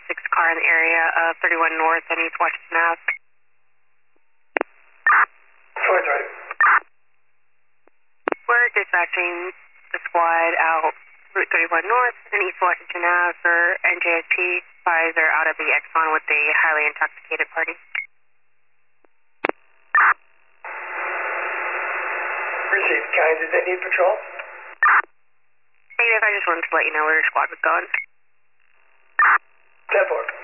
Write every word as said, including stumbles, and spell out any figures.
six car in the area of thirty-one North and East Washington Avenue. four thirty. We're dispatching the squad out Route thirty-one North and East Washington Avenue for N J S P. Spies are out of the Exxon with a highly intoxicated party. Received. County, did they need patrol? Negative, I just wanted to let you know where your squad was going. ten four.